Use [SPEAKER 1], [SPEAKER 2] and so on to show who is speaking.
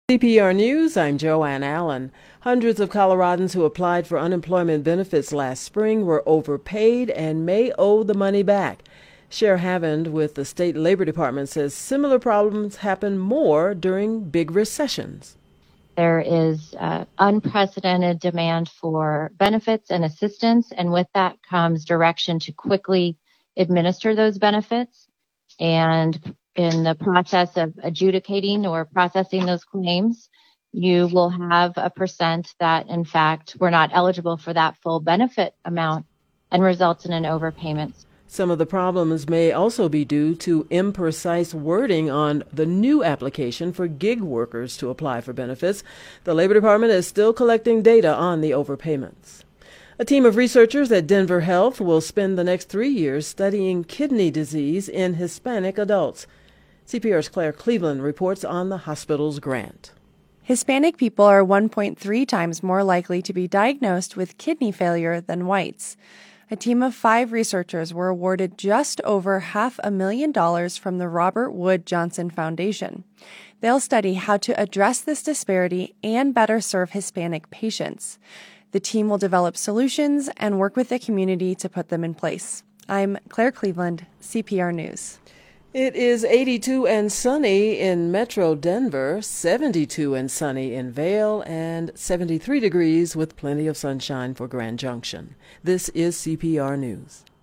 [SPEAKER 1] CPR News, I'm Joanne Allen. Hundreds of Coloradans who applied for unemployment benefits last spring were overpaid and may owe the money back. Cher Havand with the State Labor Department says similar problems happen more during big recessions.
[SPEAKER 2] There is unprecedented demand for benefits and assistance, and with that comes direction to quickly administer those benefits. And in the process of adjudicating or processing those claims, you will have a percent that, in fact, were not eligible for that full benefit amount and results in an overpayment.
[SPEAKER 1] Some of the problems may also be due to imprecise wording on the new application for gig workers to apply for benefits. The Labor Department is still collecting data on the overpayments. A team of researchers at Denver Health will spend the next 3 years studying kidney disease in Hispanic adults. CPR's Claire Cleveland reports on the hospital's grant.
[SPEAKER 3] Hispanic people are 1.3 times more likely to be diagnosed with kidney failure than whites. A team of 5 researchers were awarded just over $500,000 from the Robert Wood Johnson Foundation. They'll study how to address this disparity and better serve Hispanic patients. The team will develop solutions and work with the community to put them in place. I'm Claire Cleveland, CPR News.
[SPEAKER 1] It is 82 and sunny in Metro Denver, 72 and sunny in Vail, and 73 degrees with plenty of sunshine for Grand Junction. This is CPR News.